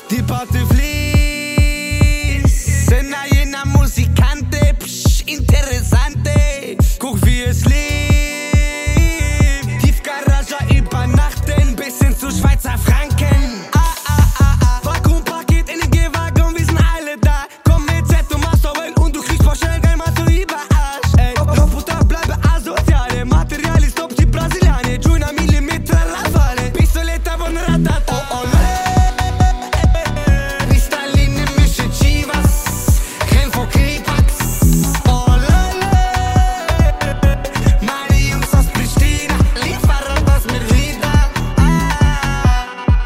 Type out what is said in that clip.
Die Party fließt, sind a jener Musikante, interessante. Guck wie es liegt.